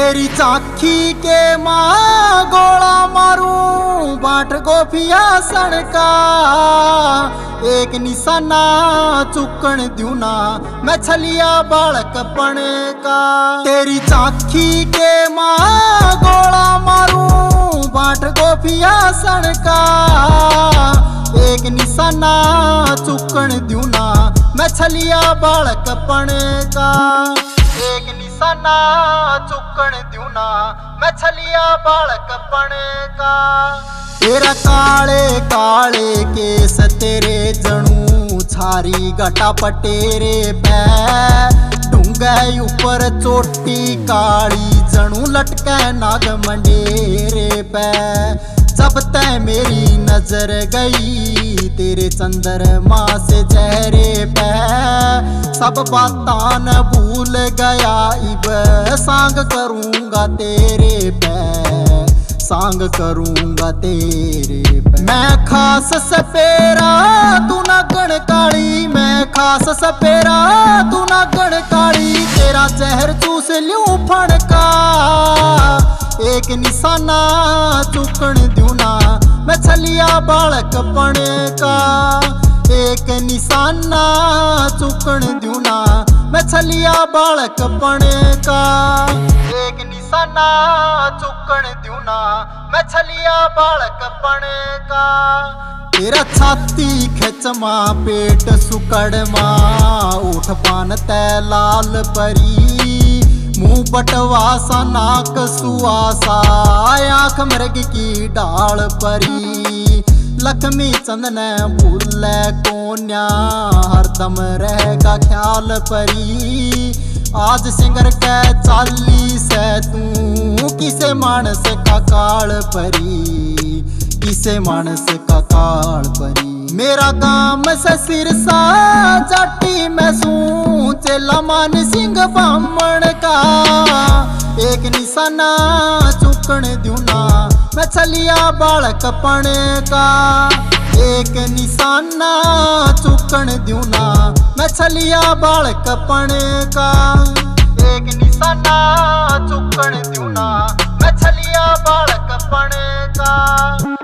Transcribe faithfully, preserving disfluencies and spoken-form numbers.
तेरी चाखी के माँ गोला मारूं बाट गोफिया सड़का एक निशाना चुकन द्यू ना मैं छलिया बालक पने का। तेरी चाखी के माँ गोला मारूं बाट गोफिया सड़का एक निशाना चुकन द्यू ना मैं छलिया बालक पने का। एक निशाना चुकन द्यू ना मैं छलिया बालक पने का। तेरा काले काले केस तेरे जणू छारी घटा पटेरे पै डूंगे ऊपर चोटी काली जणू लटके नाग मंडेरे पै। जब तय मेरी नजर गई तेरे चंद्रमा से चेहरे पे सब बातां न भूल गया इब सांग करूंगा तेरे पे सांग करूंगा तेरे पे। मैं खास सपेरा तू ना गण काली मैं खास सपेरा तू ना गण काली तेरा जहर चूस लूं फड़का एक निशाना चुकन द्यू ना मैं छलिया बालक पने का। एक निशाना चुकन द्यू ना मैं छलिया बालक पने का। एक निशाना चुकन द्यू ना मैं छलिया बालक पने का। तेरा छाती खेचमा पेट सुकड़मा उठ पान तै लाल परी मुंह बटवासा नाक सुआसा आँख मृग की डाल परी। लक्ष्मी चंद ने भूले कोन्या हरदम रहेगा ख्याल परी। आज सिंगर के चालीस है तू किसे मानस का काल परी किसे मानस का काल परी। मेरा काम से सिरसा जाटी में सूं चेला मान सिंह बामण का। एक निशाना चुकन द्यू ना मैं छलिया बालक पने का। एक निशाना चुकन द्यू ना मैं छलिया बालक पने का। एक निशाना चुकन द्यू ना मैं छलिया बालक पने का।